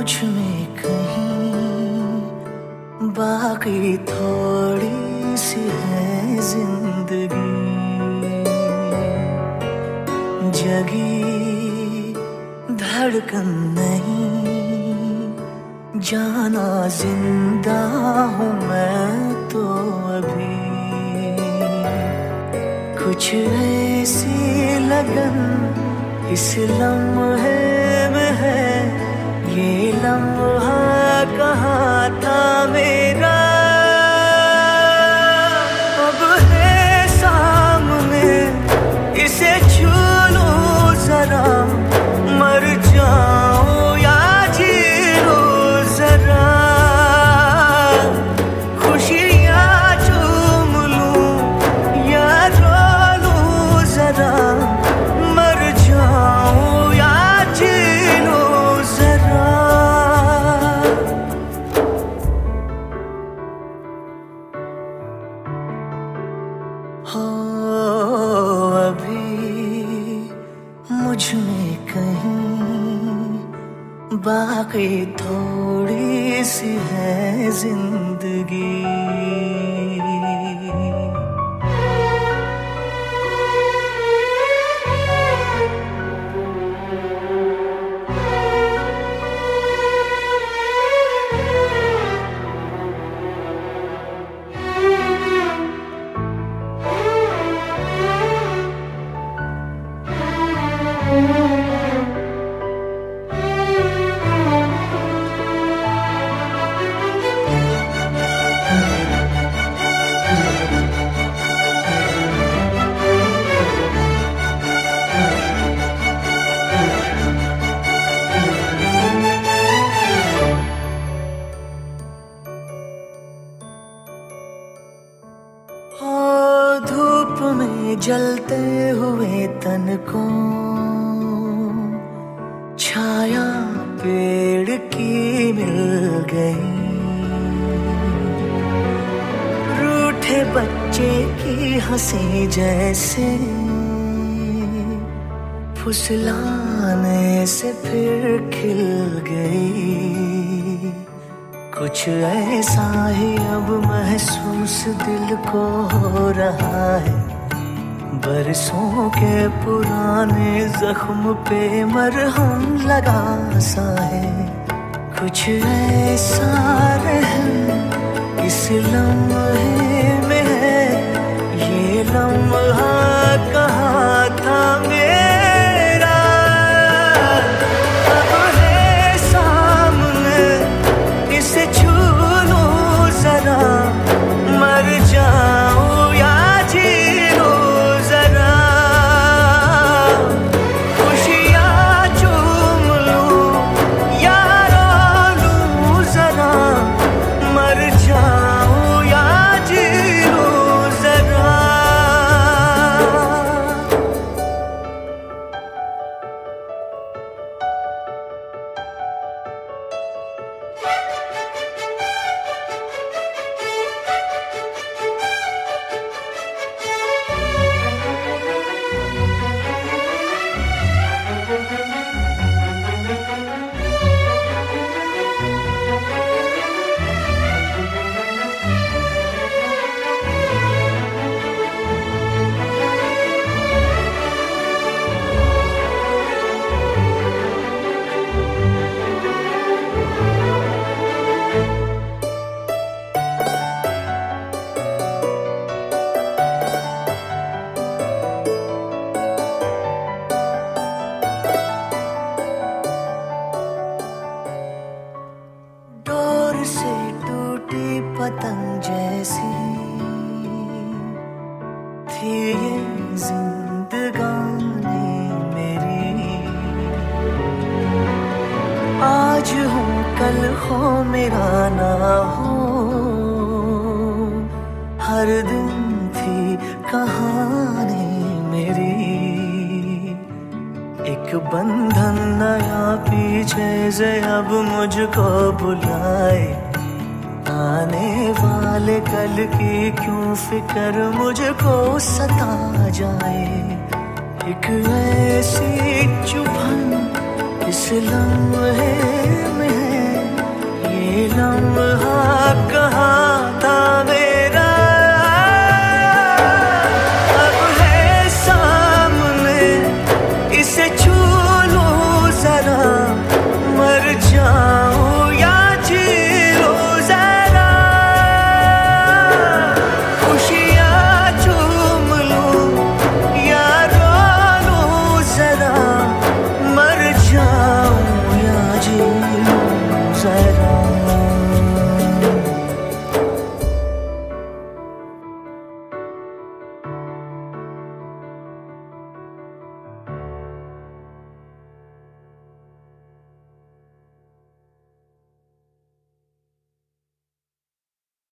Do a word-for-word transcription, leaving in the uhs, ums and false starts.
मुझ में कहीं बाकी थोड़ी सी है जिंदगी, जगी धड़कन नहीं, जाना जिंदा हूँ मैं तो अभी। कुछ ऐसी लगन इस लम्हे में है, ये लम्हा कहाँ था मेरा, अब है सामने, इसे छू लूं जरा, मर जाऊं या जी लूं जरा, खुशियाँ चूम लूं या रो लूं जरा, मर जाऊं या जी लूं जरा। हो अभी मुझ में कहीं बाकी थोड़ी सी है जिंदगी। धूप में जलते हुए तन को छाया पेड़ की मिल गई, रूठे बच्चे की हंसी जैसे फुसलाने से फिर खिल गई। कुछ ऐसा ही अब महसूस दिल को हो रहा है, बरसों के पुराने जख्म पे मरहम लगा सा है। कुछ ऐसा रहम इस लम्हे में है, ये लम्हा कहाँ था मेरा, अब है सामने, इसे छू लूं जरा, मर जाऊं या जी लूं जरा, खुशियाँ चूम लूं या रो लूं जरा, मर जाऊं या जी लूं जरा। से टूटी पतंग जैसी थी ये जिंदगानी मेरी, आज हूँ कल हो मेरा ना हो, हर दिन थी कहानी मेरी। एक बंधन नया पीछे से अब मुझको बुलाए, आने वाले कल की क्यों फिक्र मुझको सता जाए। एक ऐसी चुभन इस लम्हे में है, लम्हा कहाँ था मेरा, अब है सामने, इसे छू लूं जरा, मर जा